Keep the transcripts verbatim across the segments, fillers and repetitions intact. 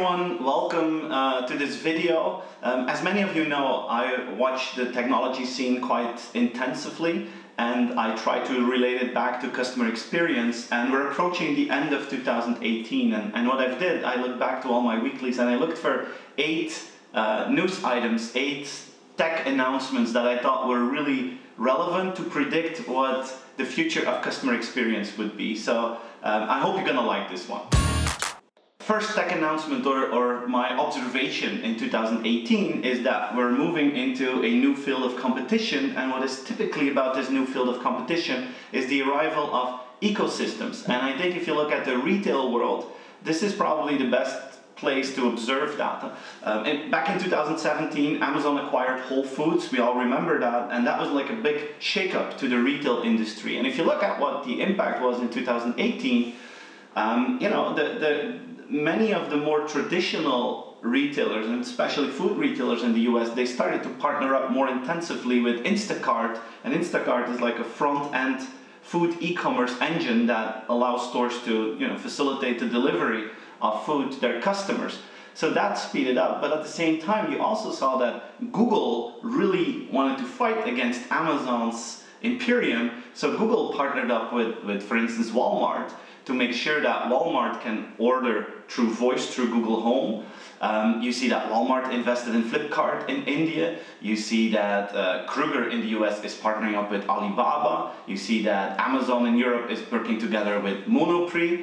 everyone, welcome uh, to this video. Um, as many of you know, I watch the technology scene quite intensively and I try to relate it back to customer experience, and we're approaching the end of two thousand eighteen, and, and what I've did, I looked back to all my weeklies and I looked for eight uh, news items, eight tech announcements that I thought were really relevant to predict what the future of customer experience would be. So um, I hope you're gonna like this one. First tech announcement, or, or my observation in two thousand eighteen, is that we're moving into a new field of competition, and what is typically about this new field of competition is the arrival of ecosystems. And I think if you look at the retail world, this is probably the best place to observe that. Um, and back in two thousand seventeen, Amazon acquired Whole Foods, we all remember that, and that was like a big shakeup to the retail industry. And if you look at what the impact was in two thousand eighteen, um, you know, the, the many of the more traditional retailers, and especially food retailers in the U S, they started to partner up more intensively with Instacart, and Instacart is like a front-end food e-commerce engine that allows stores to, you know, facilitate the delivery of food to their customers. So that speeded up, but at the same time you also saw that Google really wanted to fight against Amazon's imperium, so Google partnered up with, with for instance, Walmart, to make sure that Walmart can order through voice through Google Home. Um, you see that Walmart invested in Flipkart in India. You see that uh, Kruger in the U S is partnering up with Alibaba. You see that Amazon in Europe is working together with Monoprix.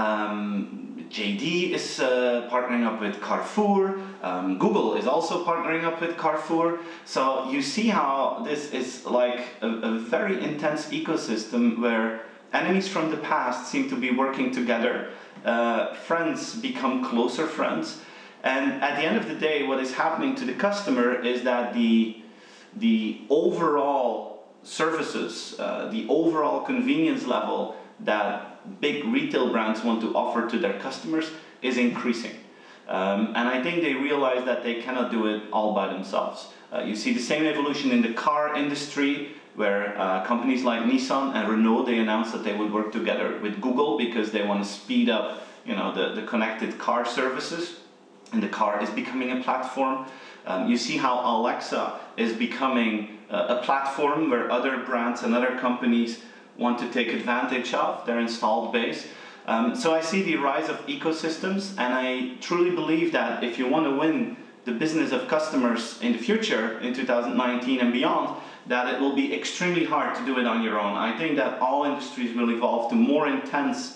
Um, J D is uh, partnering up with Carrefour. Um, Google is also partnering up with Carrefour. So you see how this is like a, a very intense ecosystem where enemies from the past seem to be working together. Uh, friends become closer friends. And at the end of the day, what is happening to the customer is that the, the overall services, uh, the overall convenience level that big retail brands want to offer to their customers is increasing. Um, and I think they realize that they cannot do it all by themselves. Uh, you see the same evolution in the car industry, where uh, companies like Nissan and Renault, they announced that they would work together with Google because they want to speed up, you know, the, the connected car services, and the car is becoming a platform. Um, you see how Alexa is becoming uh, a platform where other brands and other companies want to take advantage of their installed base. Um, so I see the rise of ecosystems, and I truly believe that if you want to win the business of customers in the future, in two thousand nineteen and beyond, that it will be extremely hard to do it on your own. I think that all industries will evolve to more intense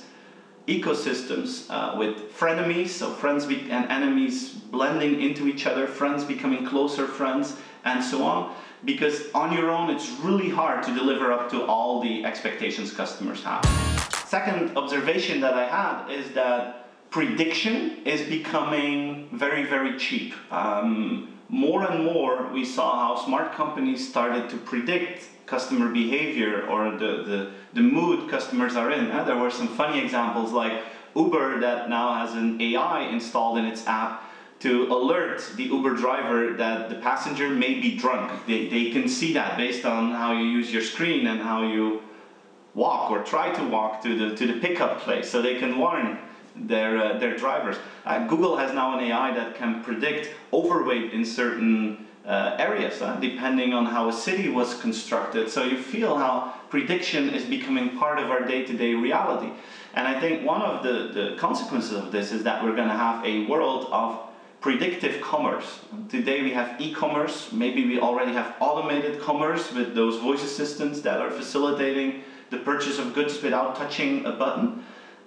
ecosystems uh, with frenemies, so friends be and enemies blending into each other, friends becoming closer friends, and so on. Because on your own, it's really hard to deliver up to all the expectations customers have. Second observation that I had is that prediction is becoming very, very cheap. Um, more and more, we saw how smart companies started to predict customer behavior or the, the, the mood customers are in. Uh, there were some funny examples like Uber that now has an A I installed in its app to alert the Uber driver that the passenger may be drunk. They, they can see that based on how you use your screen and how you walk or try to walk to the, to the pickup place, so they can warn their, uh, their drivers. Uh, Google has now an A I that can predict overweight in certain uh, areas, uh, depending on how a city was constructed. So you feel how prediction is becoming part of our day-to-day reality. And I think one of the, the consequences of this is that we're going to have a world of predictive commerce. Today we have e-commerce, maybe we already have automated commerce with those voice assistants that are facilitating the purchase of goods without touching a button.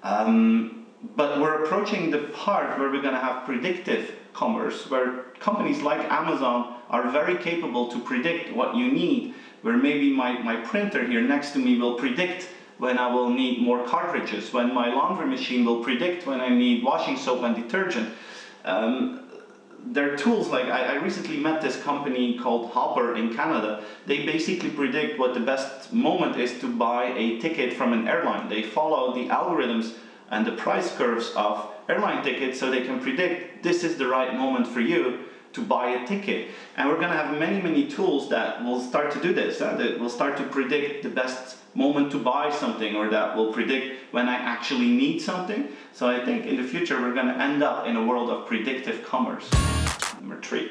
Um, but we're approaching the part where we're going to have predictive commerce, where companies like Amazon are very capable to predict what you need, where maybe my, my printer here next to me will predict when I will need more cartridges, when my laundry machine will predict when I need washing soap and detergent. Um, there are tools like, I, I recently met this company called Hopper in Canada. They basically predict what the best moment is to buy a ticket from an airline. They follow the algorithms and the price curves of airline tickets so they can predict this is the right moment for you to buy a ticket. And we're going to have many, many tools that will start to do this, uh, that will start to predict the best moment to buy something, or that will predict when I actually need something. So I think in the future we're going to end up in a world of predictive commerce. Number three.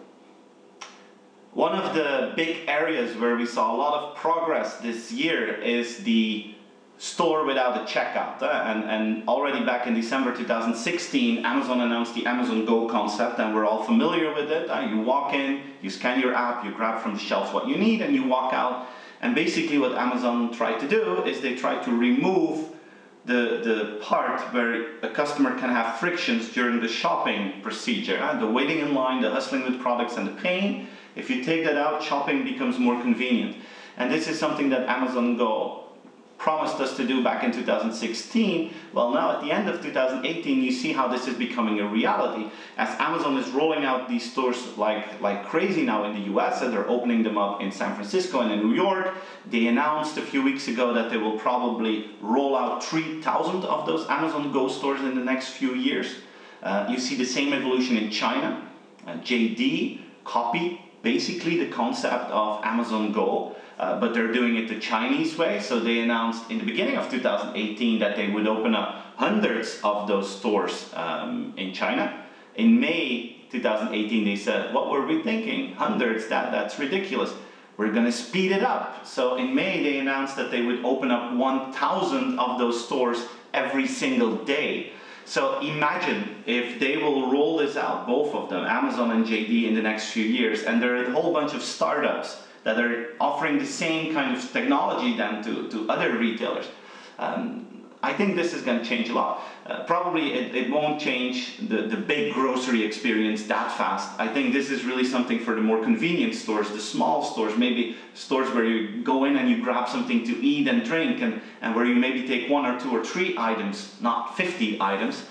One of the big areas where we saw a lot of progress this year is the store without a checkout. Uh, and, and already back in December two thousand sixteen, Amazon announced the Amazon Go concept, and we're all familiar with it. Uh, you walk in, you scan your app, you grab from the shelves what you need, and you walk out. And basically what Amazon tried to do is they tried to remove the, the part where a customer can have frictions during the shopping procedure. Uh, the waiting in line, the hustling with products, and the pain. If you take that out, shopping becomes more convenient. And this is something that Amazon Go promised us to do back in two thousand sixteen. Well, now at the end of two thousand eighteen, you see how this is becoming a reality. As Amazon is rolling out these stores like, like crazy now in the U S, and they're opening them up in San Francisco and in New York. They announced a few weeks ago that they will probably roll out three thousand of those Amazon Go stores in the next few years. Uh, you see the same evolution in China. Uh, J D copied basically the concept of Amazon Go, uh, but they're doing it the Chinese way. So they announced in the beginning of two thousand eighteen that they would open up hundreds of those stores um, in China. In May two thousand eighteen, they said, what were we thinking? Hundreds, that, that's ridiculous. We're gonna speed it up. So in May, they announced that they would open up one thousand of those stores every single day. So imagine if they will roll this out, both of them, Amazon and J D, in the next few years, and there are a whole bunch of startups that are offering the same kind of technology then to, to other retailers. Um, I think this is going to change a lot. Uh, probably it, it won't change the, the big grocery experience that fast. I think this is really something for the more convenient stores, the small stores, maybe stores where you go in and you grab something to eat and drink, and, and where you maybe take one or two or three items, not fifty items.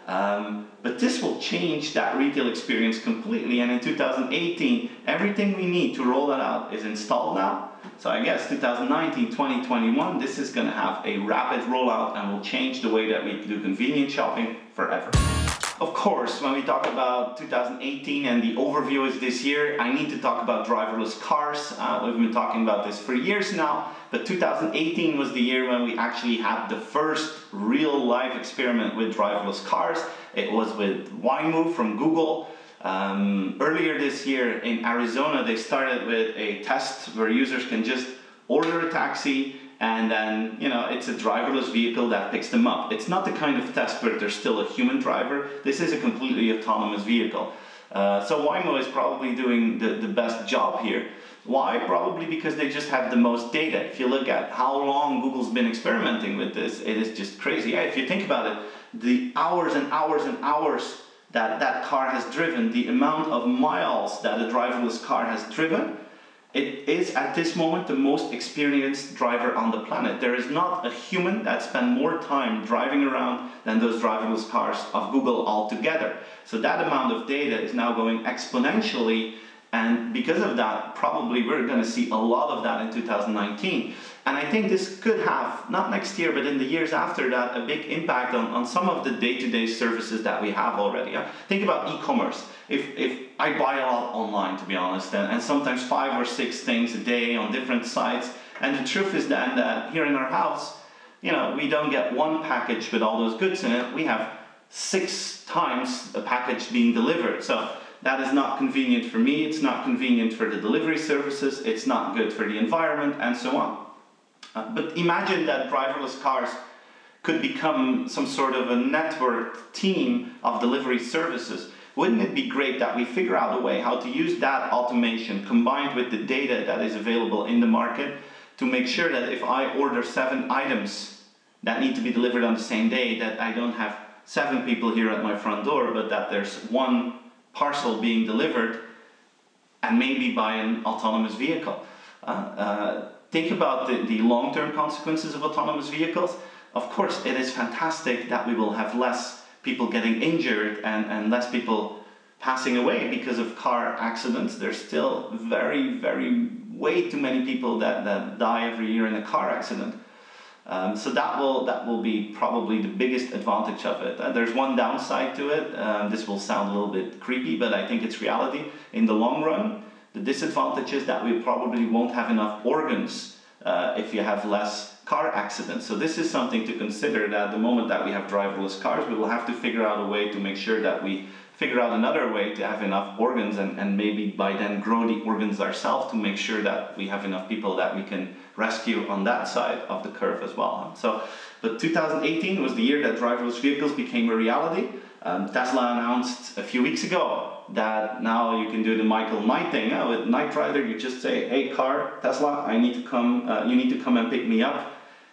Um, but this will change that retail experience completely, and in two thousand eighteen, everything we need to roll that out is installed now. So I guess two thousand nineteen, twenty twenty-one, this is going to have a rapid rollout and will change the way that we do convenient shopping forever. Of course, when we talk about two thousand eighteen and the overview is this year, I need to talk about driverless cars. Uh, we've been talking about this for years now, but two thousand eighteen was the year when we actually had the first real life experiment with driverless cars. It was with Waymo from Google. Um, earlier this year in Arizona, they started with a test where users can just order a taxi, and then, you know, it's a driverless vehicle that picks them up. It's not the kind of test where there's still a human driver. This is a completely autonomous vehicle. Uh, so Waymo is probably doing the, the best job here. Why? Probably because they just have the most data. If you look at how long Google's been experimenting with this, it is just crazy. Yeah, if you think about it, the hours and hours and hours that that car has driven, the amount of miles that a driverless car has driven, it is at this moment the most experienced driver on the planet. There is not a human that spent more time driving around than those driverless cars of Google altogether. So that amount of data is now going exponentially, and because of that, probably we're going to see a lot of that in two thousand nineteen. And I think this could have, not next year, but in the years after that, a big impact on, on some of the day-to-day services that we have already. Yeah? Think about e-commerce. If, if I buy a lot online, to be honest, and, and sometimes five or six things a day on different sites, and the truth is then that here in our house, you know, we don't get one package with all those goods in it, we have six times a package being delivered. So that is not convenient for me, it's not convenient for the delivery services, it's not good for the environment, and so on. Uh, but imagine that driverless cars could become some sort of a networked team of delivery services. Wouldn't it be great that we figure out a way how to use that automation combined with the data that is available in the market to make sure that if I order seven items that need to be delivered on the same day, that I don't have seven people here at my front door, but that there's one parcel being delivered, and maybe by an autonomous vehicle. Uh, uh, think about the, the long-term consequences of autonomous vehicles. Of course, it is fantastic that we will have less people getting injured and, and less people passing away because of car accidents. There's still very, very, way too many people that, that die every year in a car accident. Um, so that will that will be probably the biggest advantage of it. Uh, there's one downside to it. Um, this will sound a little bit creepy, but I think it's reality. In the long run, the disadvantage is that we probably won't have enough organs uh, if you have less car accidents. So this is something to consider, that the moment that we have driverless cars, we will have to figure out a way to make sure that we figure out another way to have enough organs, and, and maybe by then grow the organs ourselves to make sure that we have enough people that we can rescue on that side of the curve as well. So, but two thousand eighteen was the year that driverless vehicles became a reality. Um, Tesla announced a few weeks ago that now you can do the Michael Knight thing. Uh, with Knight Rider, you just say, hey car, Tesla, I need to come, uh, you need to come and pick me up.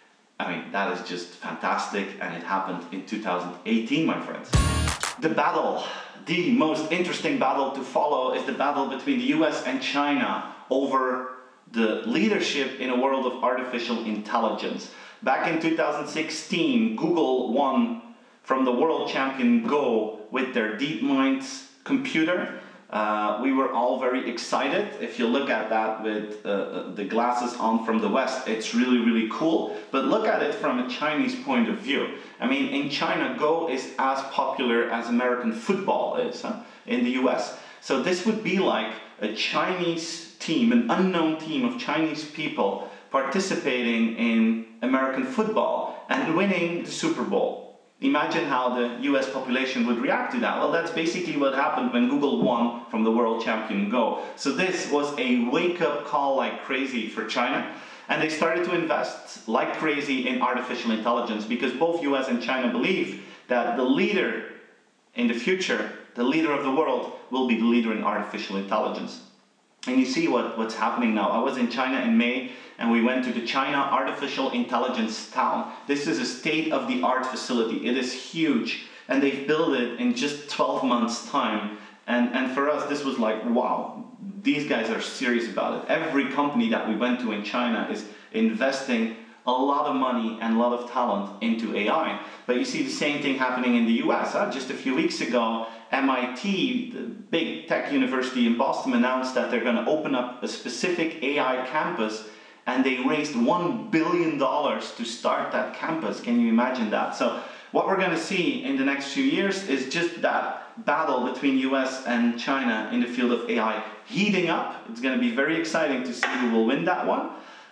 I mean, that is just fantastic, and it happened in two thousand eighteen, my friends. The battle, the most interesting battle to follow is the battle between the U S and China over the leadership in a world of artificial intelligence. Back in two thousand sixteen, Google won from the world champion Go with their DeepMind computer. Uh, we were all very excited. If you look at that with uh, the glasses on from the West, it's really, really cool. But look at it from a Chinese point of view. I mean, in China, Go is as popular as American football is huh, in the U S. So this would be like a Chinese team, an unknown team of Chinese people participating in American football and winning the Super Bowl. Imagine how the U S population would react to that. Well, that's basically what happened when Google won from the world champion Go. So this was a wake-up call like crazy for China. And they started to invest like crazy in artificial intelligence, because both U S and China believe that the leader in the future, the leader of the world, will be the leader in artificial intelligence. And you see what, what's happening now. I was in China in May, and we went to the China Artificial Intelligence Town. This is a state-of-the-art facility. It is huge, and they've built it in just twelve months' time. And, and for us, this was like, wow, these guys are serious about it. Every company that we went to in China is investing a lot of money and a lot of talent into A I. But you see the same thing happening in the U S. Huh? Just a few weeks ago, M I T, the big tech university in Boston, announced that they're going to open up a specific A I campus, and they raised one billion dollars to start that campus. Can you imagine that? So what we're going to see in the next few years is just that battle between U S and China in the field of A I heating up. It's going to be very exciting to see who will win that one.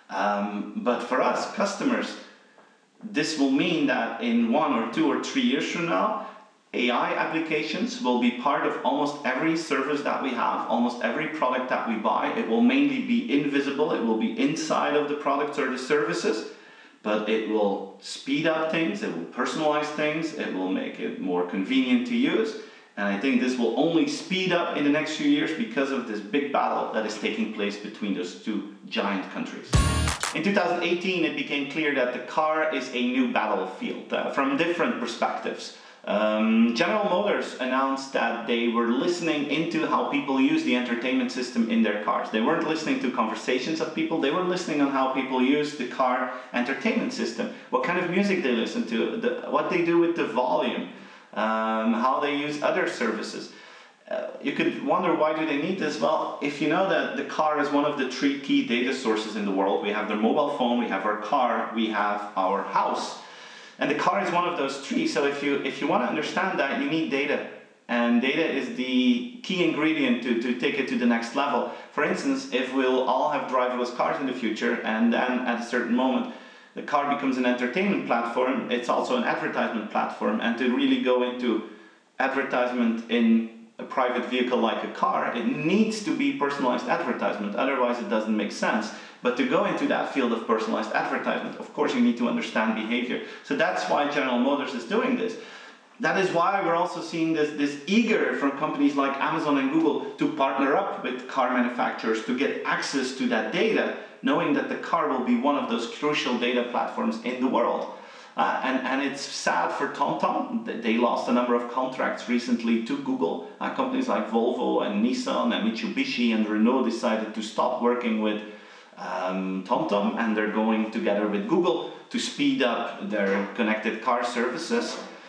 Um, but for us, customers, this will mean that in one or two or three years from now, A I applications will be part of almost every service that we have, almost every product that we buy. It will mainly be invisible, it will be inside of the products or the services, but it will speed up things, it will personalize things, it will make it more convenient to use. And I think this will only speed up in the next few years because of this big battle that is taking place between those two giant countries. In two thousand eighteen, it became clear that the car is a new battlefield uh, from different perspectives. Um, General Motors announced that they were listening into how people use the entertainment system in their cars. They weren't listening to conversations of people, they were listening on how people use the car entertainment system, what kind of music they listen to, the, what they do with the volume, um, how they use other services. Uh, you could wonder, why do they need this? Well, if you know that the car is one of the three key data sources in the world, we have the mobile phone, we have our car, we have our house. And the car is one of those three, so if you, if you want to understand that, you need data. And data is the key ingredient to, to take it to the next level. For instance, if we'll all have driverless cars in the future, and then at a certain moment, the car becomes an entertainment platform, it's also an advertisement platform, and to really go into advertisement in a private vehicle like a car, it needs to be personalized advertisement, otherwise it doesn't make sense. But to go into that field of personalized advertisement, of course you need to understand behavior. So that's why General Motors is doing this. That is why we're also seeing this, this eager from companies like Amazon and Google to partner up with car manufacturers to get access to that data, knowing that the car will be one of those crucial data platforms in the world. Uh, and, and it's sad for TomTom. They lost a number of contracts recently to Google. Uh, companies like Volvo and Nissan and Mitsubishi and Renault decided to stop working with um, TomTom, and they're going together with Google to speed up their connected car services.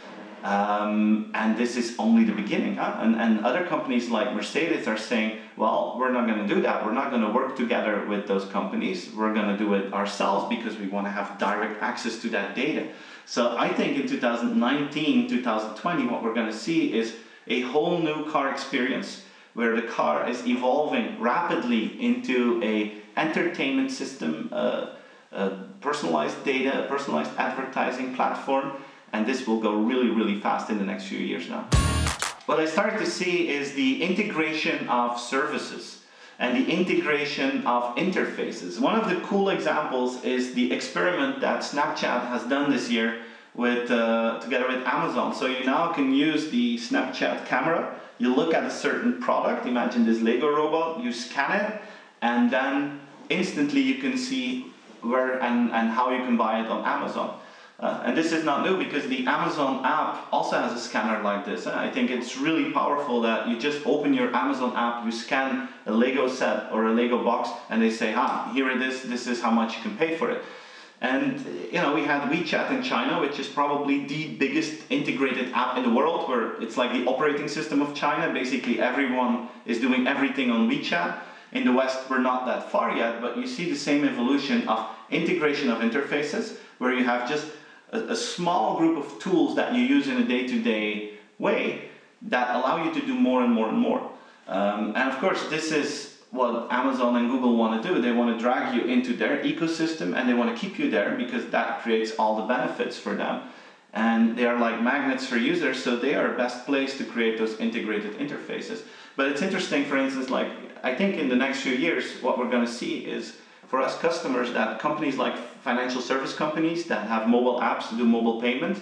Um, and this is only the beginning. Huh? And, and other companies like Mercedes are saying, well, we're not going to do that. We're not going to work together with those companies. We're going to do it ourselves because we want to have direct access to that data. So I think in two thousand nineteen, two thousand twenty, what we're going to see is a whole new car experience where the car is evolving rapidly into a entertainment system, uh, uh, personalized data, personalized advertising platform. And this will go really, really fast in the next few years now. What I started to see is the integration of services and the integration of interfaces. One of the cool examples is the experiment that Snapchat has done this year with, uh, together with Amazon. So you now can use the Snapchat camera, you look at a certain product, imagine this Lego robot, you scan it, and then instantly you can see where and, and how you can buy it on Amazon. Uh, and this is not new because the Amazon app also has a scanner like this. I think it's really powerful that you just open your Amazon app, you scan a Lego set or a Lego box, and they say, ah, here it is, this is how much you can pay for it. And you know, we had WeChat in China, which is probably the biggest integrated app in the world, where it's like the operating system of China. Basically everyone is doing everything on WeChat. In the West, we're not that far yet, but you see the same evolution of integration of interfaces, where you have just a, a small group of tools that you use in a day-to-day way that allow you to do more and more and more. Um, and of course, this is what Amazon and Google want to do. They want to drag you into their ecosystem and they want to keep you there because that creates all the benefits for them. And they are like magnets for users, so they are best placed to create those integrated interfaces. But it's interesting, for instance, like I think in the next few years, what we're going to see is for us customers that companies like financial service companies that have mobile apps to do mobile payment,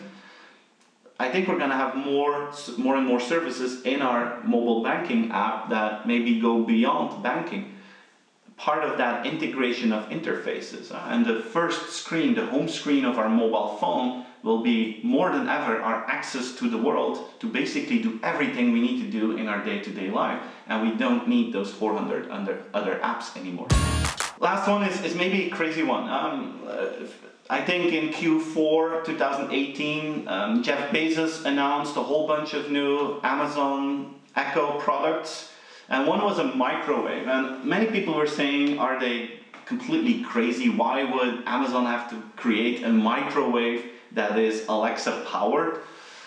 I think we're going to have more, more and more services in our mobile banking app that maybe go beyond banking. Part of that integration of interfaces. Uh, and the first screen, the home screen of our mobile phone, will be more than ever our access to the world to basically do everything we need to do in our day-to-day life. And we don't need those four hundred other apps anymore. Last one is, is maybe a crazy one. Um, uh, I think in Q four twenty eighteen, um, Jeff Bezos announced a whole bunch of new Amazon Echo products. And one was a microwave. And many people were saying, are they completely crazy? Why would Amazon have to create a microwave that is Alexa powered?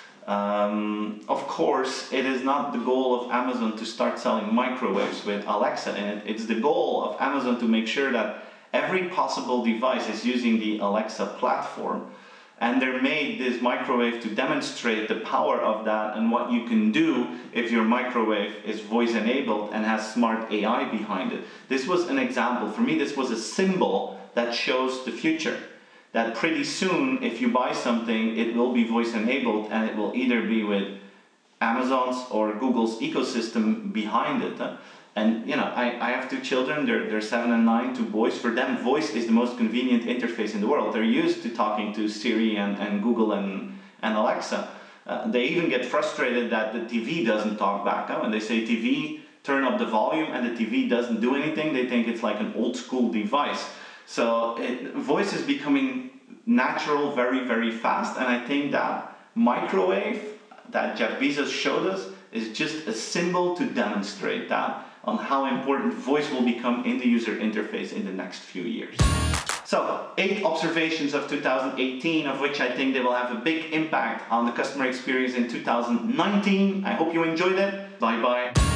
Um, of course, it is not the goal of Amazon to start selling microwaves with Alexa in it. It's the goal of Amazon to make sure that every possible device is using the Alexa platform. And they made this microwave to demonstrate the power of that and what you can do if your microwave is voice enabled and has smart A I behind it. This was an example. For me, this was a symbol that shows the future. That pretty soon, if you buy something, it will be voice enabled and it will either be with Amazon's or Google's ecosystem behind it. And you know, I, I have two children, they're, they're seven and nine, two boys. For them, voice is the most convenient interface in the world. They're used to talking to Siri and, and Google and, and Alexa. Uh, they even get frustrated that the T V doesn't talk back. Huh? When they say T V, turn up the volume, and the T V doesn't do anything, they think it's like an old school device. So it, voice is becoming natural very, very fast. And I think that microwave that Jeff Bezos showed us is just a symbol to demonstrate that on how important voice will become in the user interface in the next few years. So, eight observations of two thousand eighteen, of which I think they will have a big impact on the customer experience in two thousand nineteen. I hope you enjoyed it. Bye bye.